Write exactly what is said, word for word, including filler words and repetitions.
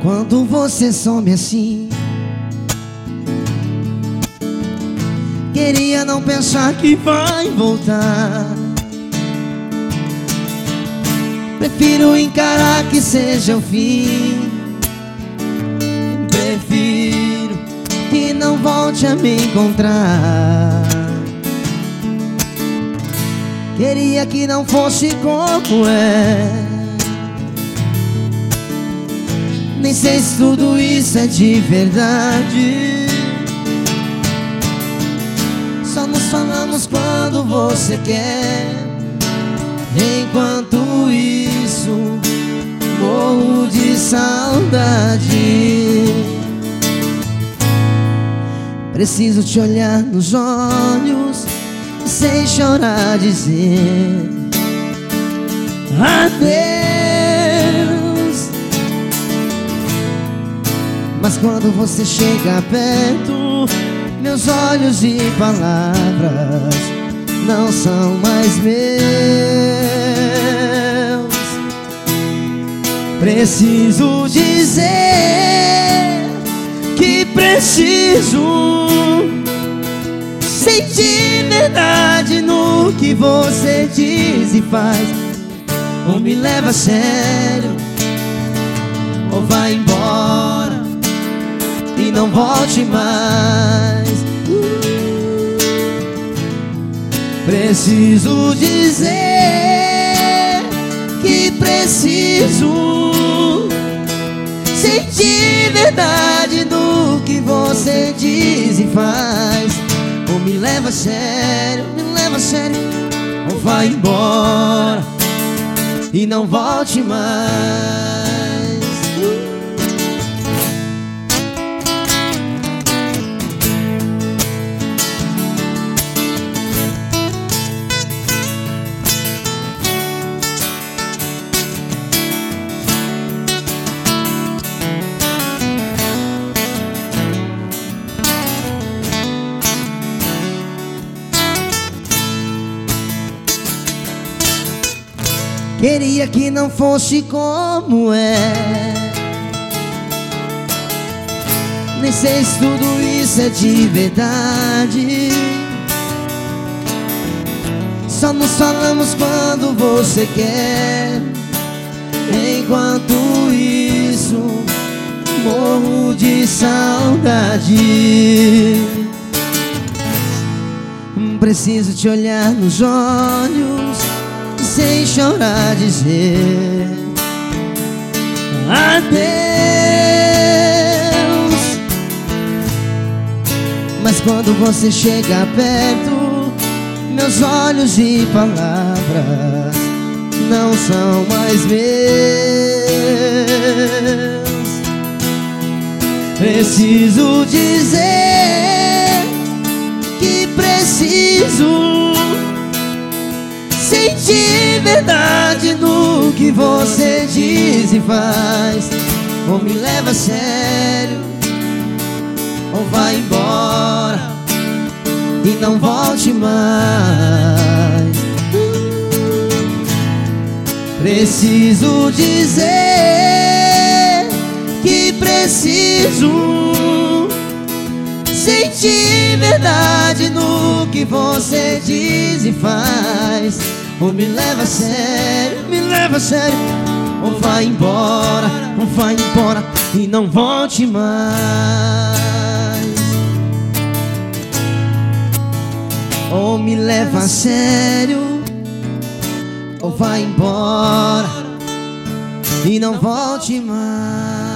quando você some assim. Queria não pensar que vai voltar. Prefiro encarar que seja o fim. Prefiro que não volte a me encontrar. Queria que não fosse como é. Nem sei se tudo isso é de verdade. Só nos falamos quando você quer. Enquanto isso, morro de saudade. Preciso te olhar nos olhos, sem chorar dizer adeus. Mas quando você chega perto, meus olhos e palavras não são mais meus. Preciso dizer que preciso sentir verdade no que você diz e faz. Ou me leva a sério, ou vai embora e não volte mais. Preciso dizer que preciso sentir verdade no que você diz e faz. Ou me leva a sério, me leva a sério, ou vai embora e não volte mais. Queria que não fosse como é. Nem sei se tudo isso é de verdade. Só nos falamos quando você quer. Enquanto isso, morro de saudade. Preciso te olhar nos olhos, sem chorar dizer adeus. Mas quando você chega perto, meus olhos e palavras não são mais meus. Preciso dizer que preciso sentir verdade no que você diz e faz. Ou me leva a sério, ou vai embora e não volte mais. Preciso dizer que preciso sentir verdade no que você diz e faz. Ou me leva a sério, me leva a sério, ou vai embora, ou vai embora e não volte mais. Ou me leva a sério, ou vai embora e não volte mais.